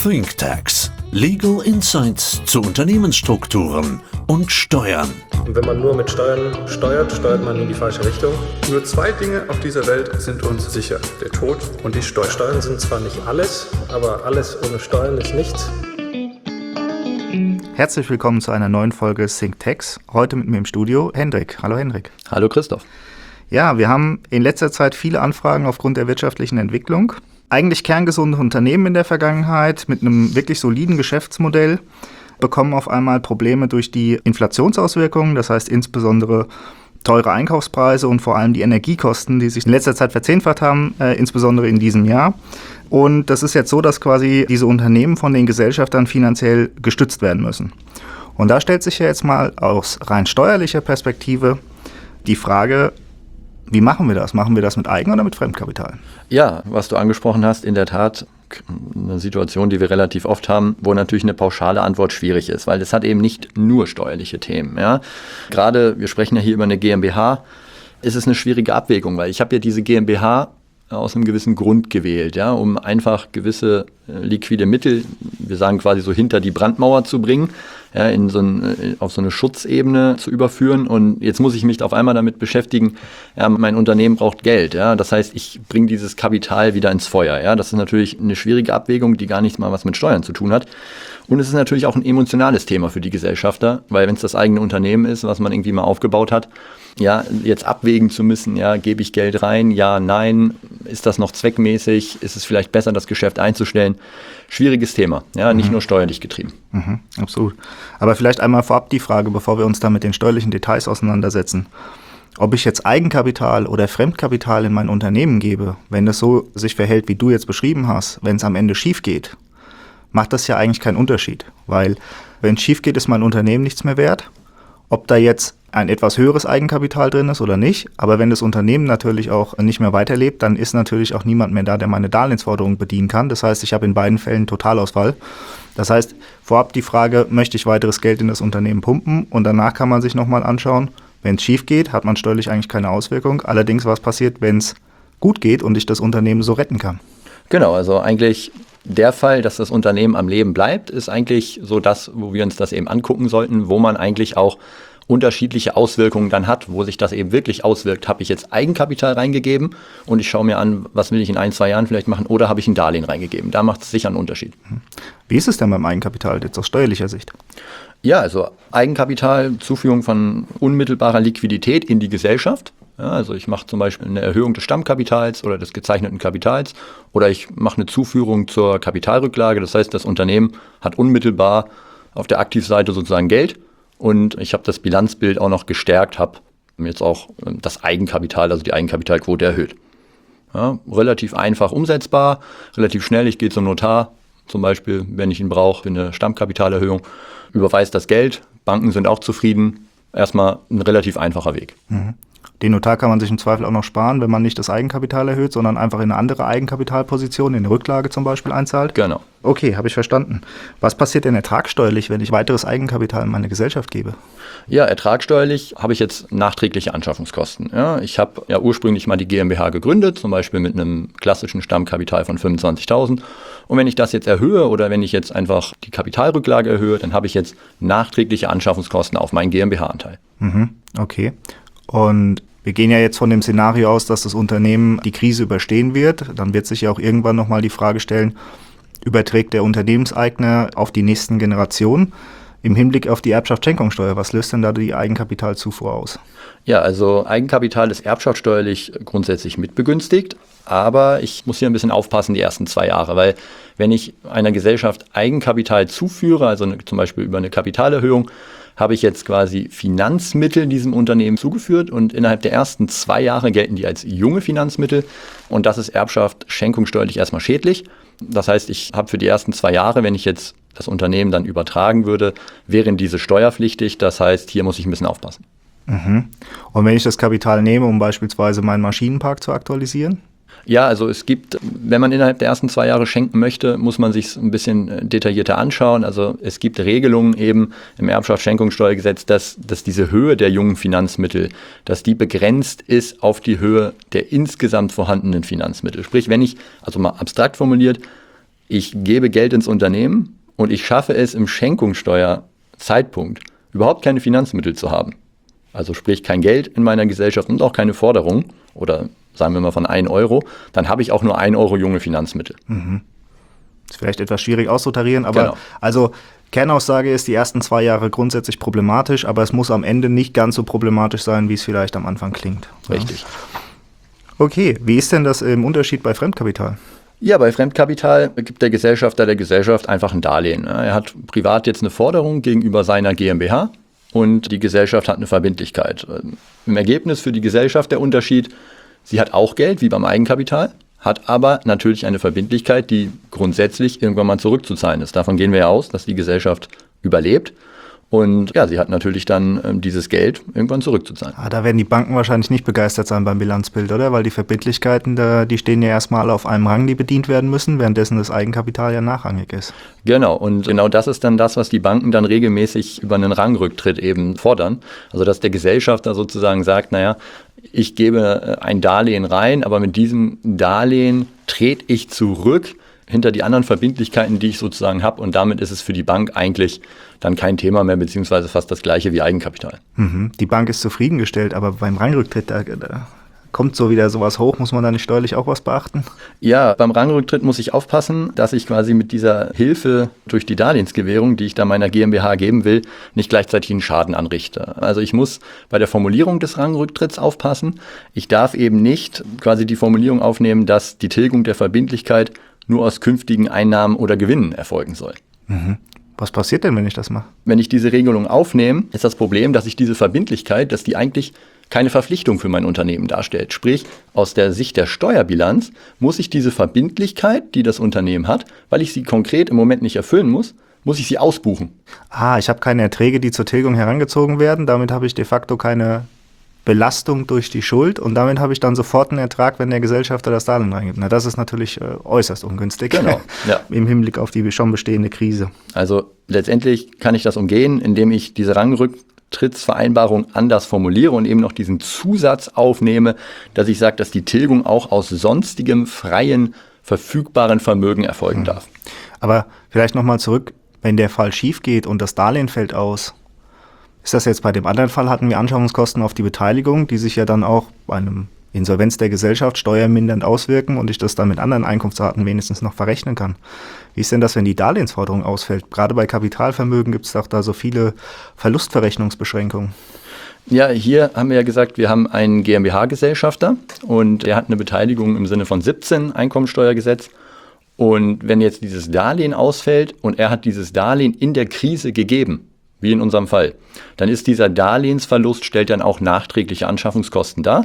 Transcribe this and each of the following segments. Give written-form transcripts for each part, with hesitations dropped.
ThinkTax. Legal Insights zu Unternehmensstrukturen und Steuern. Und wenn man nur mit Steuern steuert, steuert man in die falsche Richtung. Nur zwei Dinge auf dieser Welt sind uns sicher: der Tod und die Steuern. Steuern sind zwar nicht alles, aber alles ohne Steuern ist nichts. Herzlich willkommen zu einer neuen Folge ThinkTax. Heute mit mir im Studio Hendrik. Hallo Hendrik. Hallo Christoph. Ja, wir haben in letzter Zeit viele Anfragen aufgrund der wirtschaftlichen Entwicklung. Eigentlich kerngesunde Unternehmen in der Vergangenheit mit einem wirklich soliden Geschäftsmodell bekommen auf einmal Probleme durch die Inflationsauswirkungen, das heißt insbesondere teure Einkaufspreise und vor allem die Energiekosten, die sich in letzter Zeit verzehnfacht haben, insbesondere in diesem Jahr. Und das ist jetzt so, dass quasi diese Unternehmen von den Gesellschaftern finanziell gestützt werden müssen. Und da stellt sich ja jetzt mal aus rein steuerlicher Perspektive die Frage: Wie machen wir das? Machen wir das mit Eigen- oder mit Fremdkapital? Ja, was du angesprochen hast, in der Tat eine Situation, die wir relativ oft haben, wo natürlich eine pauschale Antwort schwierig ist, weil das hat eben nicht nur steuerliche Themen. Ja? Gerade, wir sprechen ja hier über eine GmbH, ist es eine schwierige Abwägung, weil ich habe ja diese GmbH aus einem gewissen Grund gewählt, ja, um einfach gewisse liquide Mittel, wir sagen quasi so hinter die Brandmauer zu bringen, ja, auf so eine Schutzebene zu überführen. Und jetzt muss ich mich auf einmal damit beschäftigen, ja, mein Unternehmen braucht Geld. Ja, das heißt, ich bringe dieses Kapital wieder ins Feuer. Ja, das ist natürlich eine schwierige Abwägung, die gar nichts mal was mit Steuern zu tun hat. Und es ist natürlich auch ein emotionales Thema für die Gesellschafter, weil wenn es das eigene Unternehmen ist, was man irgendwie mal aufgebaut hat, ja, jetzt abwägen zu müssen, ja, gebe ich Geld rein, ja, nein, ist das noch zweckmäßig, ist es vielleicht besser, das Geschäft einzustellen? Schwieriges Thema, ja, nicht nur steuerlich getrieben. Absolut. Aber vielleicht einmal vorab die Frage, bevor wir uns da mit den steuerlichen Details auseinandersetzen. Ob ich jetzt Eigenkapital oder Fremdkapital in mein Unternehmen gebe, wenn das so sich verhält, wie du jetzt beschrieben hast, wenn es am Ende schief geht, macht das ja eigentlich keinen Unterschied. Weil wenn es schief geht, ist mein Unternehmen nichts mehr wert. Ob da jetzt ein etwas höheres Eigenkapital drin ist oder nicht. Aber wenn das Unternehmen natürlich auch nicht mehr weiterlebt, dann ist natürlich auch niemand mehr da, der meine Darlehensforderungen bedienen kann. Das heißt, ich habe in beiden Fällen Totalausfall. Das heißt, vorab die Frage, möchte ich weiteres Geld in das Unternehmen pumpen? Und danach kann man sich nochmal anschauen, wenn es schief geht, hat man steuerlich eigentlich keine Auswirkung. Allerdings, was passiert, wenn es gut geht und ich das Unternehmen so retten kann? Genau, also eigentlich der Fall, dass das Unternehmen am Leben bleibt, ist eigentlich so das, wo wir uns das eben angucken sollten, wo man eigentlich auch unterschiedliche Auswirkungen dann hat, wo sich das eben wirklich auswirkt. Habe ich jetzt Eigenkapital reingegeben und ich schaue mir an, was will ich in 1-2 Jahren vielleicht machen, oder habe ich ein Darlehen reingegeben? Da macht es sicher einen Unterschied. Wie ist es denn beim Eigenkapital jetzt aus steuerlicher Sicht? Ja, also Eigenkapital, Zuführung von unmittelbarer Liquidität in die Gesellschaft. Ja, also ich mache zum Beispiel eine Erhöhung des Stammkapitals oder des gezeichneten Kapitals, oder ich mache eine Zuführung zur Kapitalrücklage. Das heißt, das Unternehmen hat unmittelbar auf der Aktivseite sozusagen Geld. Und ich habe das Bilanzbild auch noch gestärkt, habe jetzt auch das Eigenkapital, also die Eigenkapitalquote erhöht. Ja, relativ einfach umsetzbar, relativ schnell. Ich gehe zum Notar, zum Beispiel, wenn ich ihn brauche, für eine Stammkapitalerhöhung, überweise das Geld. Banken sind auch zufrieden. Erstmal ein relativ einfacher Weg. Den Notar kann man sich im Zweifel auch noch sparen, wenn man nicht das Eigenkapital erhöht, sondern einfach in eine andere Eigenkapitalposition, in eine Rücklage zum Beispiel einzahlt? Genau. Okay, habe ich verstanden. Was passiert denn ertragssteuerlich, wenn ich weiteres Eigenkapital in meine Gesellschaft gebe? Ja, ertragssteuerlich habe ich jetzt nachträgliche Anschaffungskosten. Ja, ich habe ja ursprünglich mal die GmbH gegründet, zum Beispiel mit einem klassischen Stammkapital von 25.000. Und wenn ich das jetzt erhöhe oder wenn ich jetzt einfach die Kapitalrücklage erhöhe, dann habe ich jetzt nachträgliche Anschaffungskosten auf meinen GmbH-Anteil. Okay. Und wir gehen ja jetzt von dem Szenario aus, dass das Unternehmen die Krise überstehen wird. Dann wird sich ja auch irgendwann nochmal die Frage stellen, überträgt der Unternehmenseigner auf die nächsten Generationen? Im Hinblick auf die Erbschaftsschenkungssteuer, was löst denn da die Eigenkapitalzufuhr aus? Ja, also Eigenkapital ist erbschaftssteuerlich grundsätzlich mitbegünstigt, aber ich muss hier ein bisschen aufpassen die ersten 2 Jahre, weil wenn ich einer Gesellschaft Eigenkapital zuführe, also zum Beispiel über eine Kapitalerhöhung, habe ich jetzt quasi Finanzmittel diesem Unternehmen zugeführt und innerhalb der ersten 2 Jahre gelten die als junge Finanzmittel und das ist Erbschaft schenkungssteuerlich erstmal schädlich. Das heißt, ich habe für die ersten 2 Jahre, wenn ich jetzt das Unternehmen dann übertragen würde, wären diese steuerpflichtig. Das heißt, hier muss ich ein bisschen aufpassen. Und wenn ich das Kapital nehme, um beispielsweise meinen Maschinenpark zu aktualisieren? Ja, also es gibt, wenn man innerhalb der ersten 2 Jahre schenken möchte, muss man sich ein bisschen detaillierter anschauen. Also es gibt Regelungen eben im Erbschaftsschenkungssteuergesetz, dass diese Höhe der jungen Finanzmittel, dass die begrenzt ist auf die Höhe der insgesamt vorhandenen Finanzmittel. Sprich, wenn ich, also mal abstrakt formuliert, ich gebe Geld ins Unternehmen und ich schaffe es im Schenkungssteuerzeitpunkt überhaupt keine Finanzmittel zu haben. Also sprich kein Geld in meiner Gesellschaft und auch keine Forderung oder sagen wir mal von 1 Euro, dann habe ich auch nur 1 Euro junge Finanzmittel. Ist vielleicht etwas schwierig auszutarieren, aber Genau. also Kernaussage ist, die ersten 2 Jahre grundsätzlich problematisch, aber es muss am Ende nicht ganz so problematisch sein, wie es vielleicht am Anfang klingt. Richtig. Ja. Okay, wie ist denn das im Unterschied bei Fremdkapital? Ja, bei Fremdkapital gibt der Gesellschafter der Gesellschaft einfach ein Darlehen. Er hat privat jetzt eine Forderung gegenüber seiner GmbH und die Gesellschaft hat eine Verbindlichkeit. Im Ergebnis für die Gesellschaft der Unterschied, sie hat auch Geld wie beim Eigenkapital, hat aber natürlich eine Verbindlichkeit, die grundsätzlich irgendwann mal zurückzuzahlen ist. Davon gehen wir ja aus, dass die Gesellschaft überlebt. Und ja, sie hat natürlich dann dieses Geld irgendwann zurückzuzahlen. Da werden die Banken wahrscheinlich nicht begeistert sein beim Bilanzbild, oder? Weil die Verbindlichkeiten, die stehen ja erstmal alle auf einem Rang, die bedient werden müssen, währenddessen das Eigenkapital ja nachrangig ist. Genau, und genau das ist dann das, was die Banken dann regelmäßig über einen Rangrücktritt eben fordern. Also dass der Gesellschafter sozusagen sagt, naja, ich gebe ein Darlehen rein, aber mit diesem Darlehen trete ich zurück hinter die anderen Verbindlichkeiten, die ich sozusagen habe. Und damit ist es für die Bank eigentlich dann kein Thema mehr, beziehungsweise fast das gleiche wie Eigenkapital. Die Bank ist zufriedengestellt, aber beim Rangrücktritt, da kommt so wieder sowas hoch. Muss man da nicht steuerlich auch was beachten? Ja, beim Rangrücktritt muss ich aufpassen, dass ich quasi mit dieser Hilfe durch die Darlehensgewährung, die ich da meiner GmbH geben will, nicht gleichzeitig einen Schaden anrichte. Also ich muss bei der Formulierung des Rangrücktritts aufpassen. Ich darf eben nicht quasi die Formulierung aufnehmen, dass die Tilgung der Verbindlichkeit nur aus künftigen Einnahmen oder Gewinnen erfolgen soll. Was passiert denn, wenn ich das mache? Wenn ich diese Regelung aufnehme, ist das Problem, dass ich diese Verbindlichkeit, dass die eigentlich keine Verpflichtung für mein Unternehmen darstellt. Sprich, aus der Sicht der Steuerbilanz muss ich diese Verbindlichkeit, die das Unternehmen hat, weil ich sie konkret im Moment nicht erfüllen muss ich sie ausbuchen. Ich habe keine Erträge, die zur Tilgung herangezogen werden. Damit habe ich de facto keine Belastung durch die Schuld und damit habe ich dann sofort einen Ertrag, wenn der Gesellschafter das Darlehen reingibt. Na, das ist natürlich äußerst ungünstig. Genau, ja. Im Hinblick auf die schon bestehende Krise. Also letztendlich kann ich das umgehen, indem ich diese Rangrücktrittsvereinbarung anders formuliere und eben noch diesen Zusatz aufnehme, dass ich sage, dass die Tilgung auch aus sonstigem freien, verfügbaren Vermögen erfolgen darf. Aber vielleicht nochmal zurück, wenn der Fall schief geht und das Darlehen fällt aus, ist das jetzt bei dem anderen Fall, hatten wir Anschaffungskosten auf die Beteiligung, die sich ja dann auch bei einem Insolvenz der Gesellschaft steuermindernd auswirken und ich das dann mit anderen Einkunftsarten wenigstens noch verrechnen kann. Wie ist denn das, wenn die Darlehensforderung ausfällt? Gerade bei Kapitalvermögen gibt es doch da so viele Verlustverrechnungsbeschränkungen. Ja, hier haben wir ja gesagt, wir haben einen GmbH-Gesellschafter und der hat eine Beteiligung im Sinne von 17 Einkommensteuergesetz. Und wenn jetzt dieses Darlehen ausfällt und er hat dieses Darlehen in der Krise gegeben, wie in unserem Fall, dann ist dieser Darlehensverlust, stellt dann auch nachträgliche Anschaffungskosten dar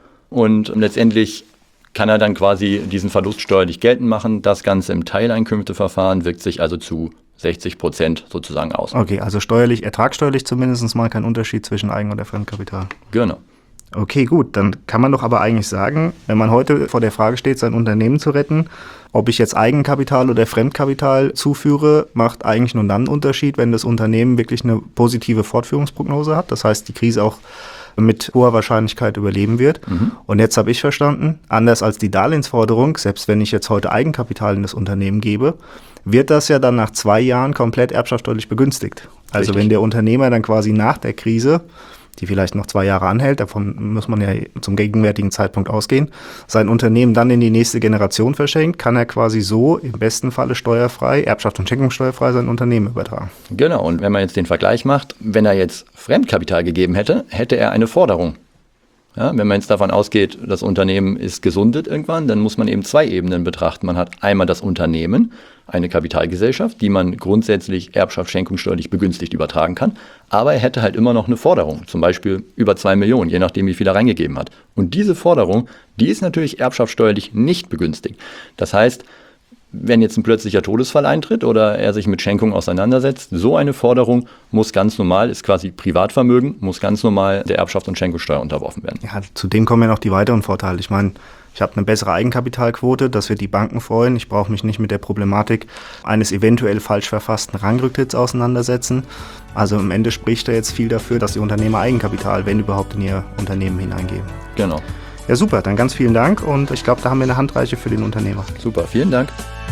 und letztendlich kann er dann quasi diesen Verlust steuerlich geltend machen. Das Ganze im Teileinkünfteverfahren wirkt sich also zu 60% sozusagen aus. Okay, also steuerlich, ertragssteuerlich zumindest mal kein Unterschied zwischen Eigen- oder Fremdkapital. Genau. Okay, gut, dann kann man doch aber eigentlich sagen, wenn man heute vor der Frage steht, sein Unternehmen zu retten, ob ich jetzt Eigenkapital oder Fremdkapital zuführe, macht eigentlich nur dann einen Unterschied, wenn das Unternehmen wirklich eine positive Fortführungsprognose hat. Das heißt, die Krise auch mit hoher Wahrscheinlichkeit überleben wird. Und jetzt habe ich verstanden, anders als die Darlehensforderung, selbst wenn ich jetzt heute Eigenkapital in das Unternehmen gebe, wird das ja dann nach 2 Jahren komplett erbschaftssteuerlich begünstigt. Also Richtig. wenn der Unternehmer dann quasi nach der Krise, die vielleicht noch 2 Jahre anhält, davon muss man ja zum gegenwärtigen Zeitpunkt ausgehen, sein Unternehmen dann in die nächste Generation verschenkt, kann er quasi so im besten Falle steuerfrei, Erbschaft und Schenkungssteuerfrei sein Unternehmen übertragen. Genau, und wenn man jetzt den Vergleich macht, wenn er jetzt Fremdkapital gegeben hätte, hätte er eine Forderung. Ja, wenn man jetzt davon ausgeht, das Unternehmen ist gesundet irgendwann, dann muss man eben 2 Ebenen betrachten. Man hat einmal das Unternehmen, eine Kapitalgesellschaft, die man grundsätzlich Erbschaft, schenkungssteuerlich begünstigt übertragen kann. Aber er hätte halt immer noch eine Forderung, zum Beispiel über 2 Millionen, je nachdem, wie viel er reingegeben hat. Und diese Forderung, die ist natürlich erbschaftssteuerlich nicht begünstigt. Das heißt, wenn jetzt ein plötzlicher Todesfall eintritt oder er sich mit Schenkung auseinandersetzt, so eine Forderung muss ganz normal, ist quasi Privatvermögen, muss ganz normal der Erbschaft und Schenkungssteuer unterworfen werden. Ja, zudem kommen ja noch die weiteren Vorteile. Ich meine, ich habe eine bessere Eigenkapitalquote, das wird die Banken freuen. Ich brauche mich nicht mit der Problematik eines eventuell falsch verfassten Rangrücktritts auseinandersetzen. Also am Ende spricht da jetzt viel dafür, dass die Unternehmer Eigenkapital, wenn überhaupt, in ihr Unternehmen hineingeben. Genau. Ja, super, dann ganz vielen Dank und ich glaube, da haben wir eine Handreiche für den Unternehmer. Super, vielen Dank.